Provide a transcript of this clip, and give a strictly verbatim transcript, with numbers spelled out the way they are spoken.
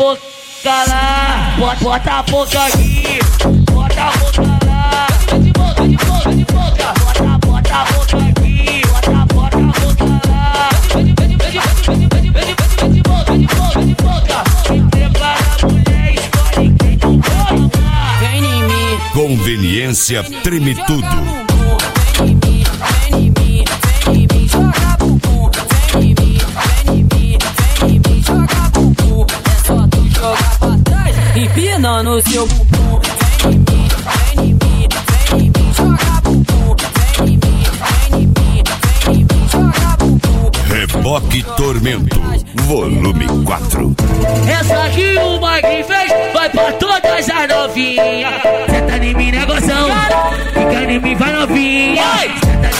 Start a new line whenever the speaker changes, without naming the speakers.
boca lá, bota, bota a boca aqui, bota a boca lá, de boca, de boca, de boca, bota, bota a boca aqui, bota, bota a boca lá, de boca, de boca, de boca, se prepara mulher, escolhe quem tu gosta. Vem em mim.
Conveniência treme tudo.
Vem em mim, vem em mim, vem em mim, joga bumbum. Vem em mim, vem em mim, vem em mim, joga bumbum. É só tu jogar pra trás, empinando seu bumbum. Vem em mim, vem em mim, vem em mim, joga bumbum. Vem em mim, vem em mim, vem em mim, joga bumbum.
Reboque Tormento, volume quatro.
Essa que o Magri fez vai pra todas as novinhas. Senta em mim, negocião, fica em mim, vai novinha. Senta